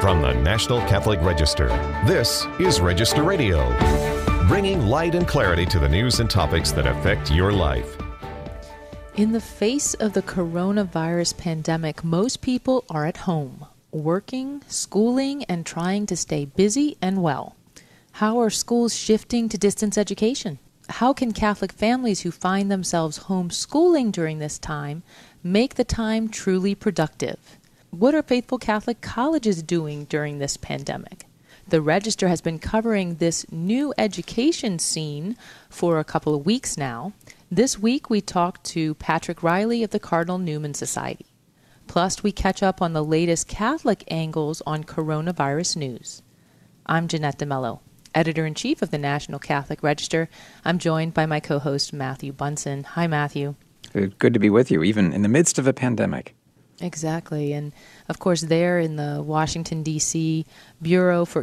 From the National Catholic Register, this is Register Radio, bringing light and clarity to the news and topics that affect your life. In the face of the coronavirus pandemic, most people are at home, working, schooling, and trying to stay busy and well. How are schools shifting to distance education? How can Catholic families who find themselves homeschooling during this time make the time truly productive? What are faithful Catholic colleges doing during this pandemic? The Register has been covering this new education scene for a couple of weeks now. This week we talked to Patrick Riley of the Cardinal Newman Society. Plus we catch up on the latest Catholic angles on coronavirus news. I'm Jeanette DeMello, Editor-in-Chief of the National Catholic Register. I'm joined by my co-host Matthew Bunson. Hi, Matthew. Good to be with you, even in the midst of a pandemic. Exactly. And, of course, there in the Washington, D.C. Bureau for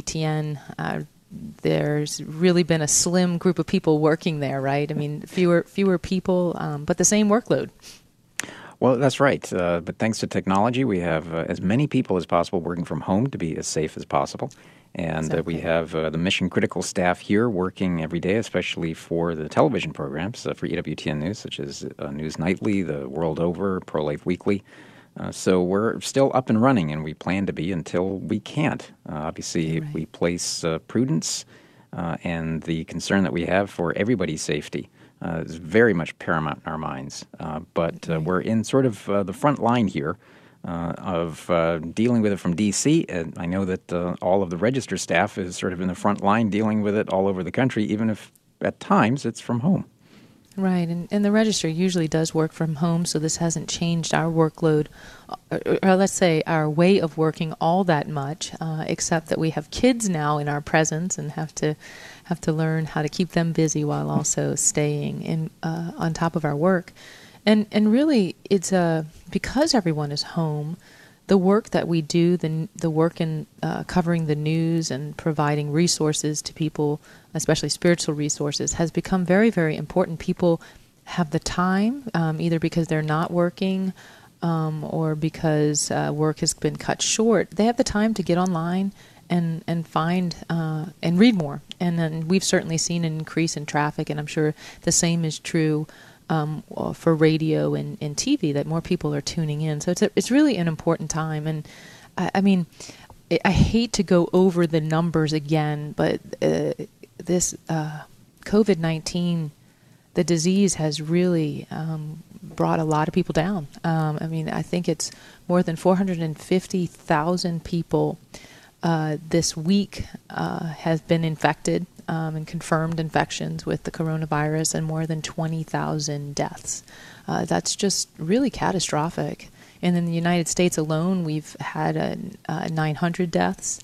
EWTN, there's really been a slim group of people working there, right? I mean, fewer people, but the same workload. Well, that's right. But thanks to technology, we have as many people as possible working from home to be as safe as possible. And Exactly. We have the mission-critical staff here working every day, especially for the television programs for EWTN News, such as News Nightly, The World Over, Pro-Life Weekly. So we're still up and running, and we plan to be until we can't. Obviously, Right. we place prudence and the concern that we have for everybody's safety is very much paramount in our minds. But we're in sort of the front line here of dealing with it from D.C., and I know that all of the Register staff is sort of in the front line dealing with it all over the country, even if at times it's from home. Right, and the Register usually does work from home, so this hasn't changed our workload, or let's say our way of working all that much, except that we have kids now in our presence and have to learn how to keep them busy while also staying in on top of our work. And really, it's because everyone is home, the work that we do, the work in covering the news and providing resources to people, especially spiritual resources, has become very, very important. People have the time, either because they're not working or because work has been cut short. They have the time to get online and find and read more. And then we've certainly seen an increase in traffic, and I'm sure the same is true for radio and TV, that more people are tuning in. So it's really an important time. And I mean, I hate to go over the numbers again, but this COVID-19, the disease has really brought a lot of people down. I mean, I think it's more than 450,000 people this week have been infected and confirmed infections with the coronavirus, and more than 20,000 deaths. That's just really catastrophic. And in the United States alone, we've had 900 deaths.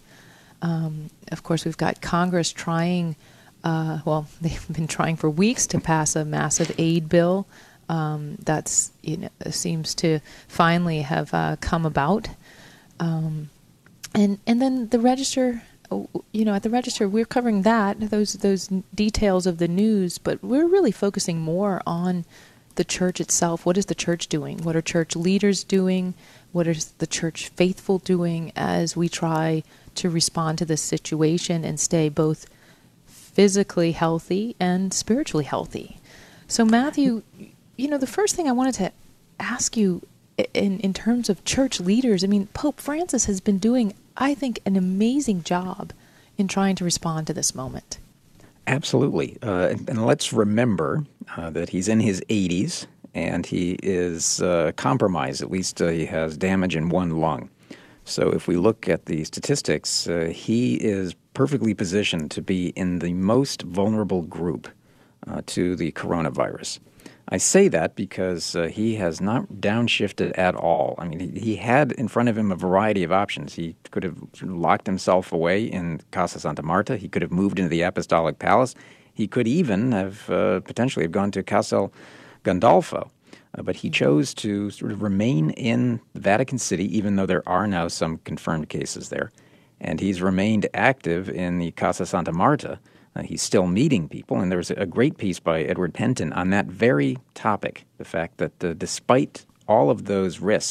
Of course, we've got Congress trying, they've been trying for weeks to pass a massive aid bill that's seems to finally have come about. And then the Register, at the Register, we're covering those details of the news, but we're really focusing more on the church itself. What is the church doing? What are church leaders doing? What is the church faithful doing as we try to respond to this situation and stay both physically healthy and spiritually healthy? So, Matthew, the first thing I wanted to ask you in terms of church leaders, I mean, Pope Francis has been doing, I think, an amazing job in trying to respond to this moment. Absolutely. And let's remember that he's in his 80s and he is compromised. At least he has damage in one lung. So if we look at the statistics, he is perfectly positioned to be in the most vulnerable group to the coronavirus. I say that because he has not downshifted at all. I mean, he had in front of him a variety of options. He could have locked himself away in Casa Santa Marta. He could have moved into the Apostolic Palace. He could even have potentially have gone to Castel Gandolfo. But he chose to sort of remain in Vatican City, even though there are now some confirmed cases there. And he's remained active in the Casa Santa Marta. He's still meeting people, and there's a great piece by Edward Penton on that very topic, the fact that despite all of those risks,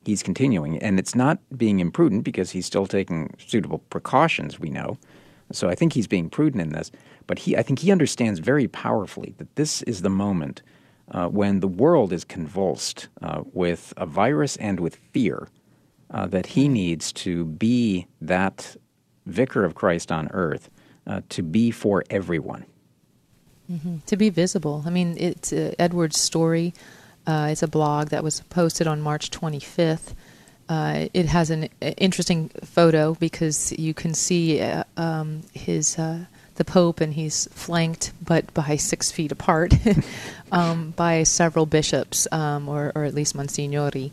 he's continuing. And it's not being imprudent because he's still taking suitable precautions, we know. So I think he's being prudent in this. But I think he understands very powerfully that this is the moment when the world is convulsed with a virus and with fear, that he needs to be that vicar of Christ on earth, to be for everyone. Mm-hmm. To be visible. I mean, it's Edward's story. It's a blog that was posted on March 25th. It has an interesting photo because you can see the Pope, and he's flanked, but by 6 feet apart, by several bishops, or at least Monsignori,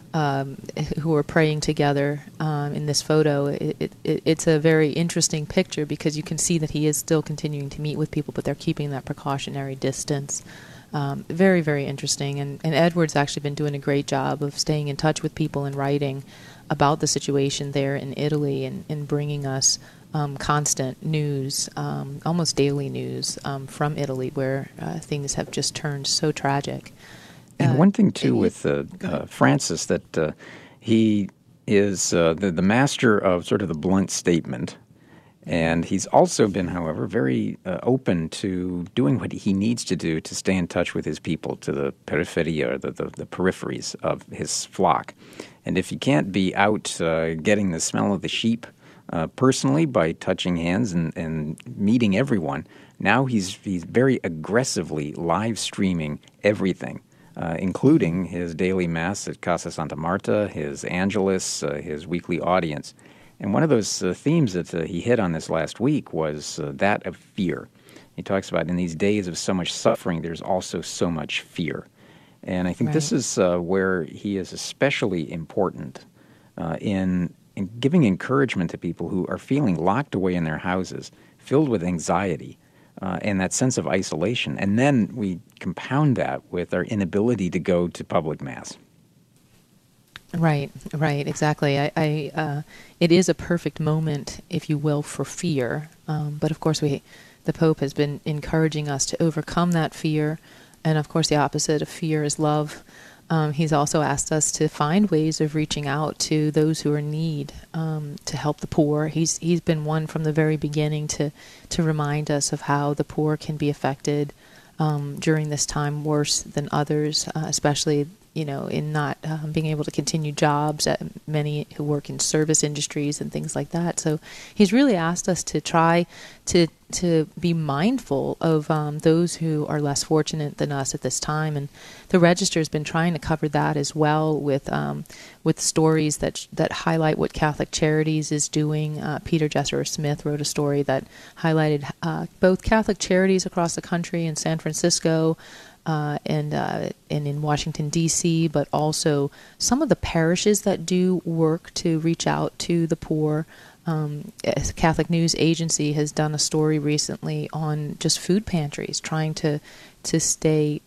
who are praying together in this photo. It's a very interesting picture because you can see that he is still continuing to meet with people, but they're keeping that precautionary distance. Very, very interesting. And Edward's actually been doing a great job of staying in touch with people and writing about the situation there in Italy and bringing us constant news, almost daily news from Italy, where things have just turned so tragic. And one thing, too, with Francis, that he is the master of sort of the blunt statement. And he's also been, however, very open to doing what he needs to do to stay in touch with his people, to the periferia, or the peripheries of his flock. And if he can't be out getting the smell of the sheep personally by touching hands and meeting everyone, now he's very aggressively live streaming everything, including his daily mass at Casa Santa Marta, his Angelus, his weekly audience. And one of those themes that he hit on this last week was that of fear. He talks about in these days of so much suffering, there's also so much fear. And I think this is where he is especially important in giving encouragement to people who are feeling locked away in their houses, filled with anxiety, and that sense of isolation. And then we compound that with our inability to go to public mass. Right, exactly. It is a perfect moment, if you will, for fear. But of course, the Pope has been encouraging us to overcome that fear. And of course, the opposite of fear is love. He's also asked us to find ways of reaching out to those who are in need, to help the poor. He's been one from the very beginning to remind us of how the poor can be affected during this time worse than others, especially in not being able to continue jobs, at many who work in service industries and things like that. So he's really asked us to try to be mindful of those who are less fortunate than us at this time. And the Register has been trying to cover that as well with stories that highlight what Catholic Charities is doing. Peter Jesser Smith wrote a story that highlighted both Catholic Charities across the country in San Francisco, and in Washington, D.C., but also some of the parishes that do work to reach out to the poor. Catholic News Agency has done a story recently on just food pantries, trying to stay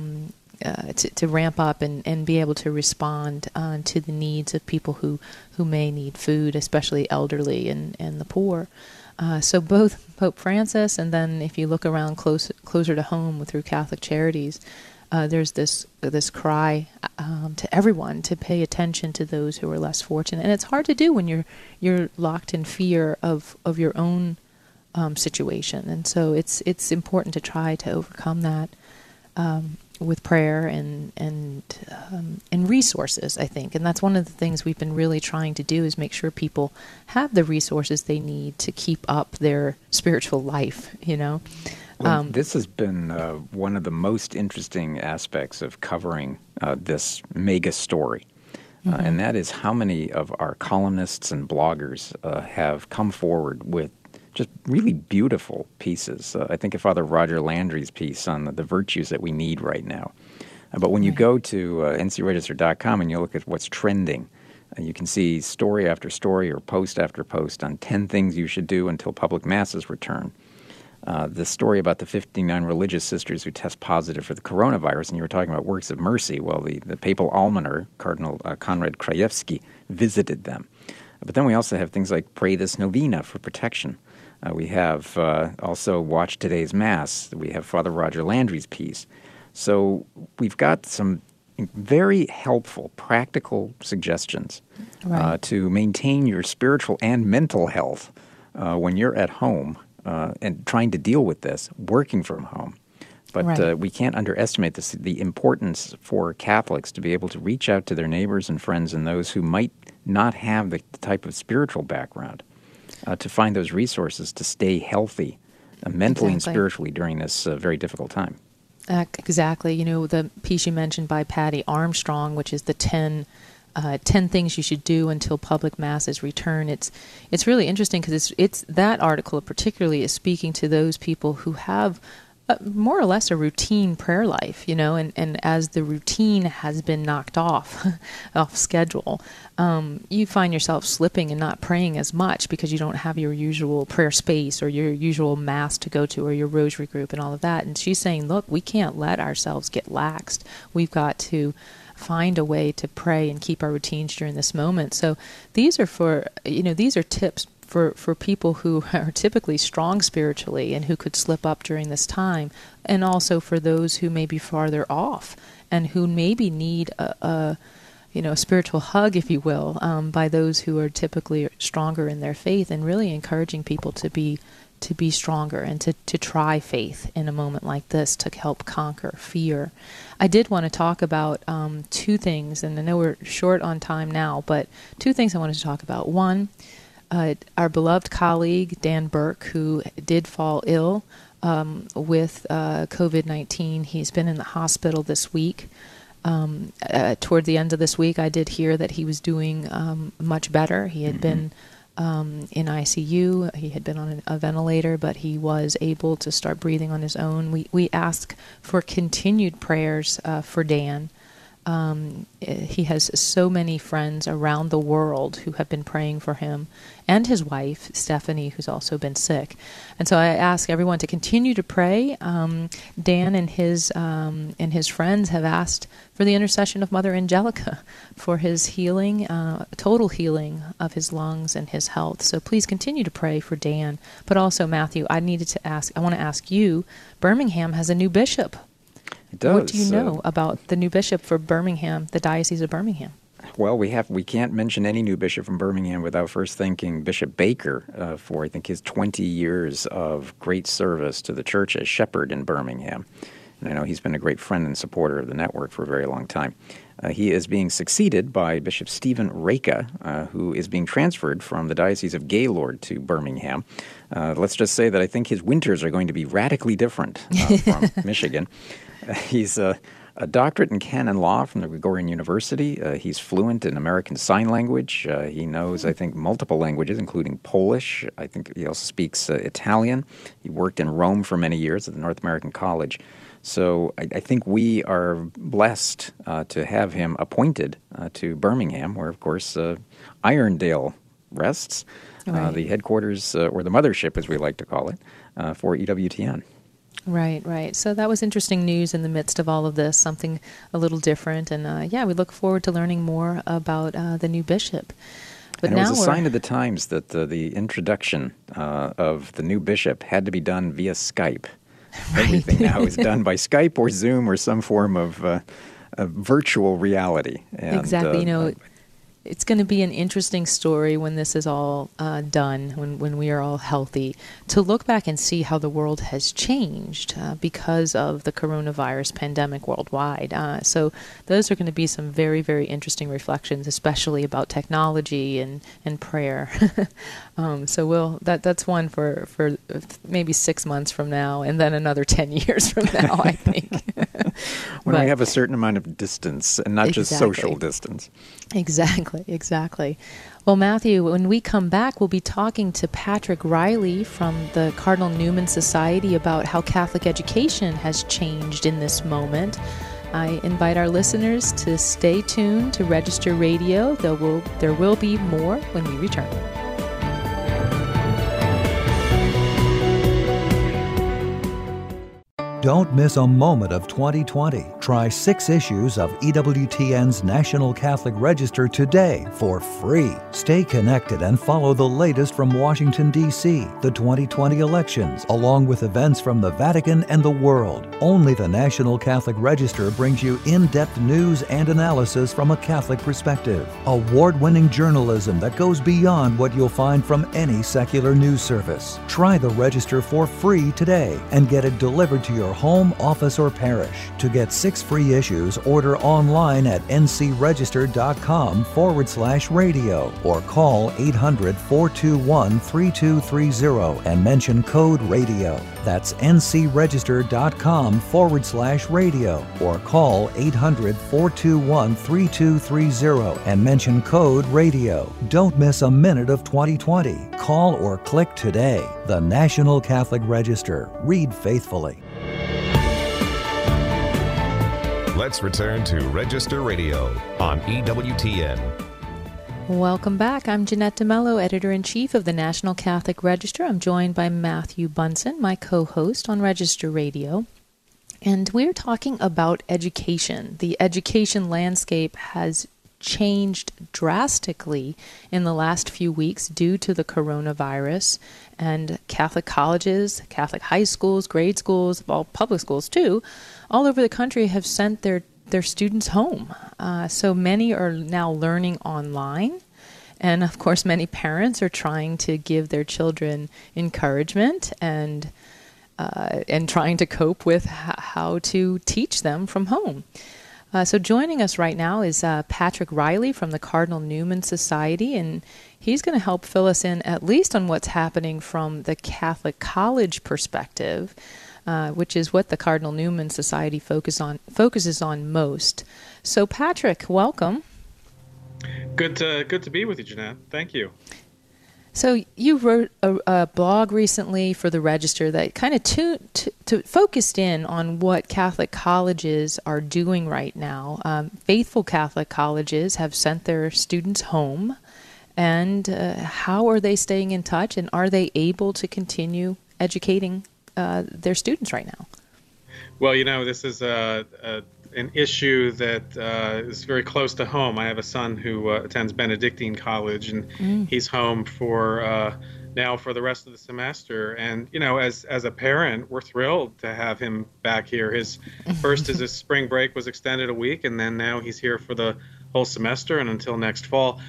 to ramp up and be able to respond to the needs of people who may need food, especially elderly and the poor. So both Pope Francis, and then if you look around closer to home through Catholic Charities, there's this cry to everyone to pay attention to those who are less fortunate, and it's hard to do when you're locked in fear of your own situation, and so it's important to try to overcome that with prayer and resources, I think. And that's one of the things we've been really trying to do, is make sure people have the resources they need to keep up their spiritual life, Well, this has been one of the most interesting aspects of covering this mega story. And that is how many of our columnists and bloggers have come forward with just really beautiful pieces. I think of Father Roger Landry's piece on the virtues that we need right now. But when you go to ncregister.com and you look at what's trending, you can see story after story or post after post on 10 things you should do until public masses return. The story about the 59 religious sisters who test positive for the coronavirus, and you were talking about works of mercy. Well, the papal almoner, Cardinal Konrad Krajewski, visited them. But then we also have things like Pray This Novena for protection. We have also Watch Today's Mass. We have Father Roger Landry's piece. So we've got some very helpful, practical suggestions to maintain your spiritual and mental health when you're at home and trying to deal with this, working from home. But we can't underestimate the importance for Catholics to be able to reach out to their neighbors and friends and those who might not have the type of spiritual background to find those resources to stay healthy mentally and spiritually during this very difficult time. Exactly. You know, the piece you mentioned by Patty Armstrong, which is the 10 things you should do until public masses return. It's really interesting because it's that article particularly is speaking to those people who have more or less a routine prayer life, you know, and as the routine has been knocked off schedule, you find yourself slipping and not praying as much because you don't have your usual prayer space or your usual mass to go to or your rosary group and all of that. And she's saying, look, we can't let ourselves get laxed. We've got to find a way to pray and keep our routines during this moment. So these are these are tips for people who are typically strong spiritually and who could slip up during this time, and also for those who may be farther off and who maybe need a spiritual hug, if you will, by those who are typically stronger in their faith, and really encouraging people to be stronger and to try faith in a moment like this to help conquer fear. I did want to talk about two things, and I know we're short on time now, but two things I wanted to talk about. One, our beloved colleague, Dan Burke, who did fall ill with COVID-19. He's been in the hospital this week. Toward the end of this week, I did hear that he was doing much better. He had been in ICU. He had been on a ventilator, but he was able to start breathing on his own. We ask for continued prayers for Dan. He has so many friends around the world who have been praying for him, and his wife, Stephanie, who's also been sick. And so I ask everyone to continue to pray. Dan and his friends have asked for the intercession of Mother Angelica for his healing, total healing of his lungs and his health. So please continue to pray for Dan. But also, Matthew, I want to ask you, Birmingham has a new bishop. It does. What do you know about the new bishop for Birmingham, the Diocese of Birmingham? Well, we can't mention any new bishop from Birmingham without first thanking Bishop Baker for, I think, his 20 years of great service to the church as shepherd in Birmingham. And I know he's been a great friend and supporter of the network for a very long time. He is being succeeded by Bishop Stephen Reka, who is being transferred from the Diocese of Gaylord to Birmingham. Let's just say that I think his winters are going to be radically different from Michigan. He's a doctorate in canon law from the Gregorian University. He's fluent in American Sign Language. He knows, I think, multiple languages, including Polish. I think he also speaks Italian. He worked in Rome for many years at the North American College. So I think we are blessed to have him appointed to Birmingham, where, of course, Irondale rests, the headquarters, or the mothership, as we like to call it, for EWTN. Right. So that was interesting news in the midst of all of this, something a little different. And we look forward to learning more about the new bishop. But and it was a sign of the times that the introduction of the new bishop had to be done via Skype. Right. Everything now is done by Skype or Zoom or some form of virtual reality. And, exactly. It's going to be an interesting story when this is all done, when we are all healthy, to look back and see how the world has changed because of the coronavirus pandemic worldwide. So those are going to be some very, very interesting reflections, especially about technology and prayer. So that's one for maybe 6 months from now, and then another 10 years from now, I think. When we have a certain amount of distance, and not just social distance. Exactly. Well, Matthew, when we come back, we'll be talking to Patrick Riley from the Cardinal Newman Society about how Catholic education has changed in this moment. I invite our listeners to stay tuned to Register Radio. There will be more when we return. Don't miss a moment of 2020. Try 6 issues of EWTN's National Catholic Register today for free. Stay connected and follow the latest from Washington, D.C., the 2020 elections, along with events from the Vatican and the world. Only the National Catholic Register brings you in-depth news and analysis from a Catholic perspective. Award-winning journalism that goes beyond what you'll find from any secular news service. Try the Register for free today and get it delivered to your home, office, or parish. To get 6 free issues, order online at ncregister.com/radio or call 800-421-3230 and mention code radio. That's ncregister.com/radio or call 800-421-3230 and mention code radio. Don't miss a minute of 2020. Call or click today. The National Catholic Register. Read faithfully. Let's return to Register Radio on EWTN. Welcome back. I'm Jeanette DeMello, Editor-in-Chief of the National Catholic Register. I'm joined by Matthew Bunson, my co-host on Register Radio. And we're talking about education. The education landscape has changed drastically in the last few weeks due to the coronavirus, and Catholic colleges, Catholic high schools, grade schools, all public schools too, all over the country have sent their students home. So many are now learning online, and of course many parents are trying to give their children encouragement and trying to cope with how to teach them from home. So joining us right now is Patrick Riley from the Cardinal Newman Society, and he's going to help fill us in at least on what's happening from the Catholic college perspective, which is what the Cardinal Newman Society focuses on most. So Patrick, welcome. Good to be with you, Jeanette. Thank you. So you wrote a blog recently for the Register that kind of focused in on what Catholic colleges are doing right now. Faithful Catholic colleges have sent their students home, and how are they staying in touch, and are they able to continue educating their students right now? Well, this is an issue that is very close to home. I have a son who attends Benedictine College, and he's home for now for the rest of the semester. And as a parent, we're thrilled to have him back here. His his spring break was extended a week, and then now he's here for the whole semester and until next fall.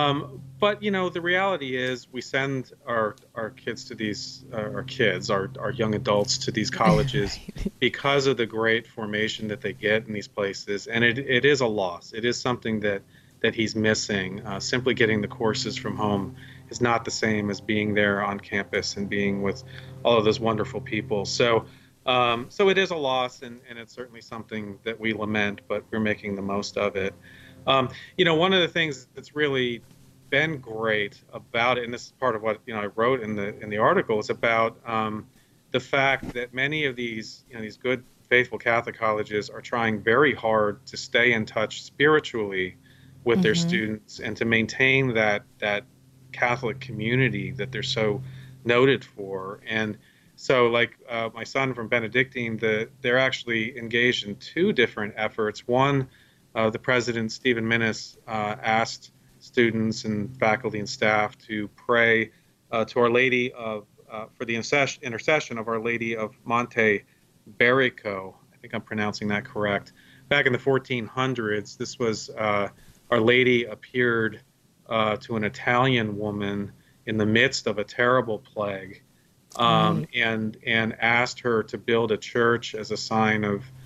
But the reality is we send our kids to these our young adults to these colleges because of the great formation that they get in these places, and it is a loss. It is something that he's missing. Simply getting the courses from home is not the same as being there on campus and being with all of those wonderful people. So it is a loss, and it's certainly something that we lament, but we're making the most of it. One of the things that's really been great about it, and this is part of what I wrote in the article, is about the fact that many of these these good faithful Catholic colleges are trying very hard to stay in touch spiritually with their students and to maintain that Catholic community that they're so noted for. And so, like my son from Benedictine, they're actually engaged in 2 different efforts. One, the president, Stephen Minnis, asked students and faculty and staff to pray to Our Lady of for the intercession of Our Lady of Monte Berico. I think I'm pronouncing that correct. Back in the 1400s, this was Our Lady appeared to an Italian woman in the midst of a terrible plague, and asked her to build a church as a sign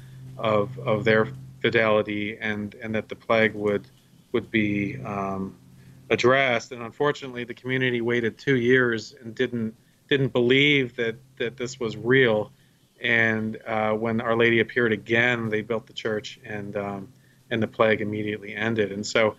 of their fidelity, and that the plague would be addressed. And unfortunately, the community waited 2 years and didn't believe that this was real. And when Our Lady appeared again, they built the church, and the plague immediately ended. And so,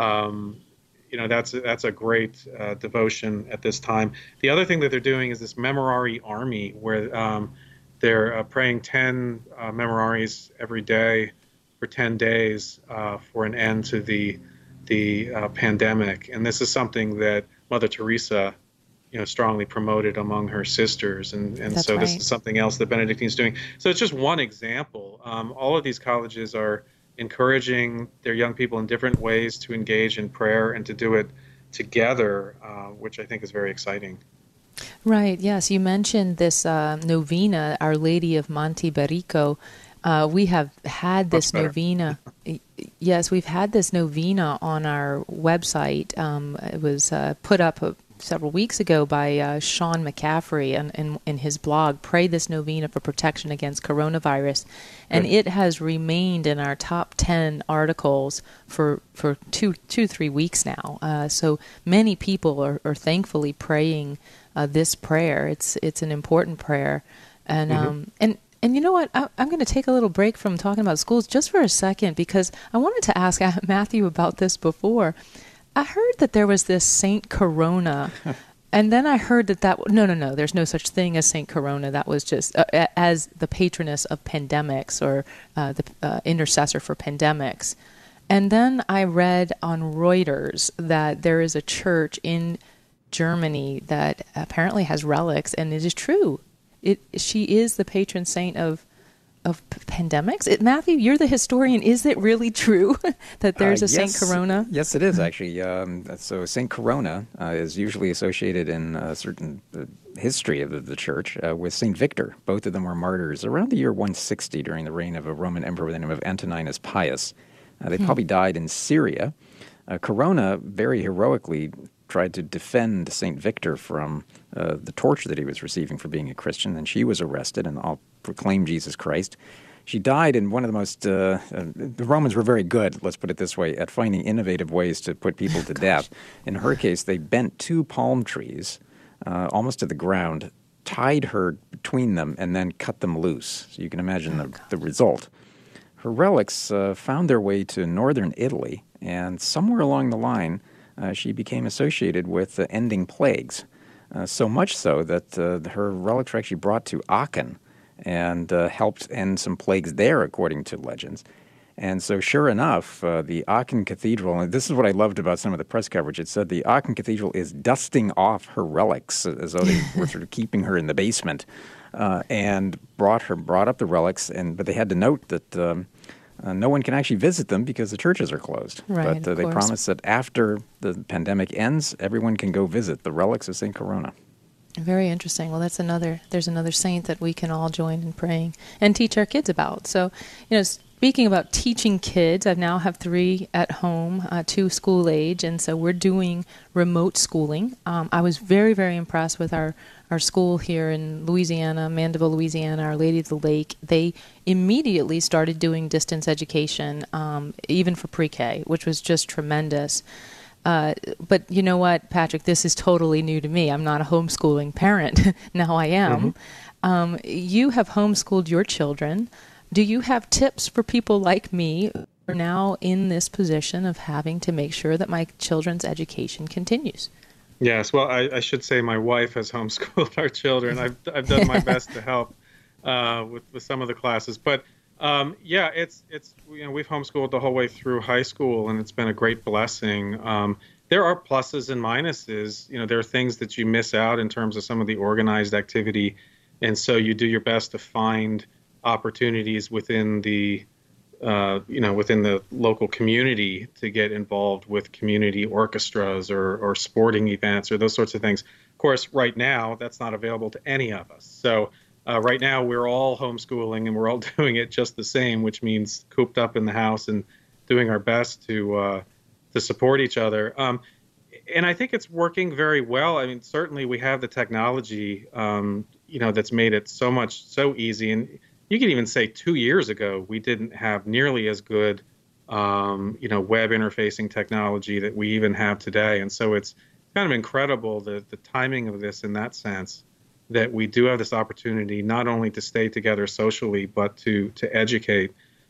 that's a great devotion at this time. The other thing that they're doing is this Memorare Army, where they're praying 10 Memoraries every day for 10 days for an end to the pandemic. And this is something that Mother Teresa, strongly promoted among her sisters, and That's so this right. is something else that Benedictine's doing. So it's just one example. All of these colleges are encouraging their young people in different ways to engage in prayer and to do it together, which I think is very exciting. Right. Yes. You mentioned this novena, Our Lady of Monte Berico. We have had this novena. Yes, we've had this novena on our website. It was put up several weeks ago by Sean McCaffrey in his blog, Pray This Novena for Protection Against Coronavirus. And it has remained in our top 10 articles for 3 weeks now. So many people are thankfully praying this prayer. It's an important prayer. And and you know what? I'm going to take a little break from talking about schools just for a second, because I wanted to ask Matthew about this before. I heard that there was this Saint Corona, and then I heard that no, there's no such thing as Saint Corona. That was just as the patroness of pandemics, or the intercessor for pandemics. And then I read on Reuters that there is a church in Germany that apparently has relics, and it is true. She is the patron saint of pandemics. Matthew, you're the historian. Is it really true that there's a Saint Corona? Yes, it is actually. So Saint Corona is usually associated in a certain history of the church with Saint Victor. Both of them were martyrs around the year 160 during the reign of a Roman emperor by the name of Antoninus Pius. They probably died in Syria. Corona very heroically tried to defend Saint Victor from the torture that he was receiving for being a Christian, and she was arrested and all proclaimed Jesus Christ. She died in one of the most, the Romans were very good, let's put it this way, at finding innovative ways to put people to death. In her case, they bent 2 palm trees almost to the ground, tied her between them, and then cut them loose. So you can imagine the result. Her relics found their way to northern Italy, and somewhere along the line, she became associated with ending plagues. So much so that her relics were actually brought to Aachen and helped end some plagues there, according to legends. And so sure enough, the Aachen Cathedral, and this is what I loved about some of the press coverage, it said the Aachen Cathedral is dusting off her relics as though they were sort of keeping her in the basement, and brought up the relics, but they had to note that no one can actually visit them because the churches are closed. Right, but they promise that after the pandemic ends, everyone can go visit the relics of St. Corona. Very interesting. Well, there's another saint that we can all join in praying and teach our kids about. So, speaking about teaching kids, I now have 3 at home, 2 school age, and so we're doing remote schooling. I was very, very impressed with our school here in Louisiana, Mandeville, Louisiana, Our Lady of the Lake. They immediately started doing distance education, even for pre-K, which was just tremendous. But you know what, Patrick, this is totally new to me. I'm not a homeschooling parent. Now I am. Mm-hmm. You have homeschooled your children. Do you have tips for people like me who are now in this position of having to make sure that my children's education continues? Yes, well, I should say my wife has homeschooled our children. I've done my best to help with some of the classes, but it's we've homeschooled the whole way through high school, and it's been a great blessing. There are pluses and minuses. There are things that you miss out in terms of some of the organized activity, and so you do your best to find opportunities within the within the local community to get involved with community orchestras or sporting events or those sorts of things. Of course, right now, that's not available to any of us. So right now, we're all homeschooling and we're all doing it just the same, which means cooped up in the house and doing our best to support each other. And I think it's working very well. I mean, certainly we have the technology, that's made it so easy. And you can even say 2 years ago, we didn't have nearly as good, web interfacing technology that we even have today. And so it's kind of incredible the timing of this in that sense, that we do have this opportunity not only to stay together socially, but to educate.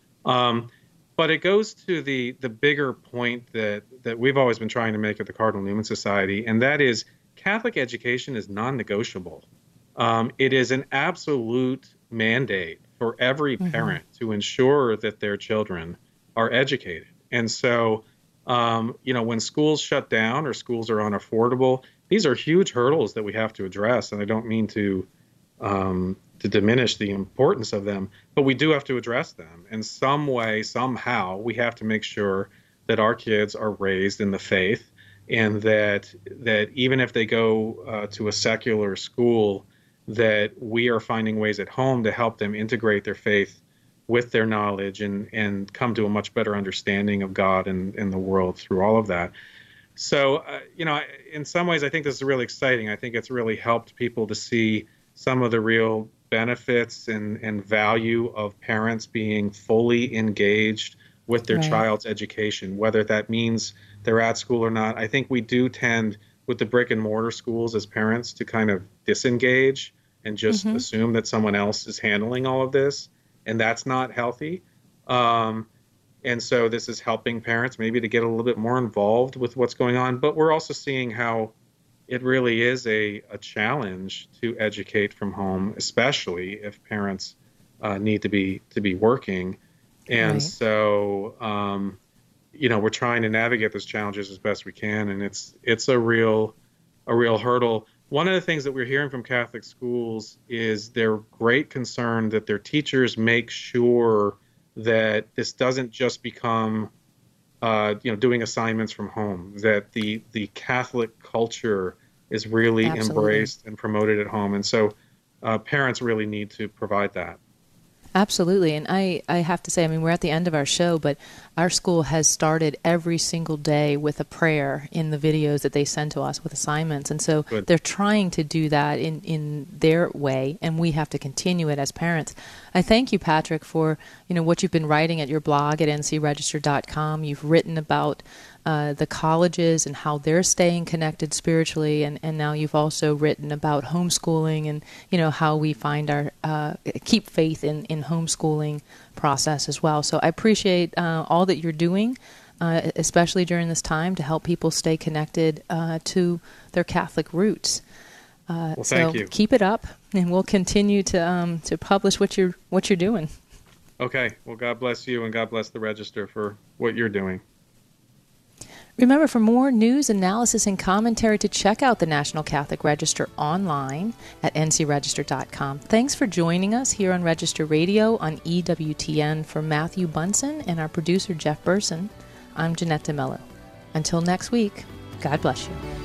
But it goes to the bigger point that we've always been trying to make at the Cardinal Newman Society, and that is Catholic education is non-negotiable. It is an absolute mandate for every parent to ensure that their children are educated. And so, when schools shut down or schools are unaffordable, these are huge hurdles that we have to address, and I don't mean to diminish the importance of them, but we do have to address them in some way, somehow. We have to make sure that our kids are raised in the faith, and that even if they go to a secular school, that we are finding ways at home to help them integrate their faith with their knowledge and come to a much better understanding of God and the world through all of that. So, in some ways, I think this is really exciting. I think it's really helped people to see some of the real benefits and value of parents being fully engaged with their child's education, whether that means they're at school or not. I think we do tend, with the brick and mortar schools as parents, to kind of disengage and just assume that someone else is handling all of this, and that's not healthy. And so this is helping parents maybe to get a little bit more involved with what's going on. But we're also seeing how it really is a challenge to educate from home, especially if parents need to be working. And so, we're trying to navigate those challenges as best we can, and it's a real hurdle. One of the things that we're hearing from Catholic schools is their great concern that their teachers make sure that this doesn't just become, doing assignments from home, that the Catholic culture is really embraced and promoted at home. And so parents really need to provide that. Absolutely. And I have to say, we're at the end of our show, but our school has started every single day with a prayer in the videos that they send to us with assignments. And so they're trying to do that in their way, and we have to continue it as parents. I thank you, Patrick, for what you've been writing at your blog at ncregister.com. You've written about the colleges and how they're staying connected spiritually, and now you've also written about homeschooling and how we find our keep faith in homeschooling process as well. So I appreciate all that you're doing, especially during this time, to help people stay connected to their Catholic roots. Well, thank you. Keep it up, and we'll continue to publish what you're doing. Okay. Well, God bless you, and God bless the Register for what you're doing. Remember, for more news, analysis, and commentary, to check out the National Catholic Register online at ncregister.com. Thanks for joining us here on Register Radio on EWTN. For Matthew Bunson and our producer, Jeff Burson, I'm Jeanette DeMello. Until next week, God bless you.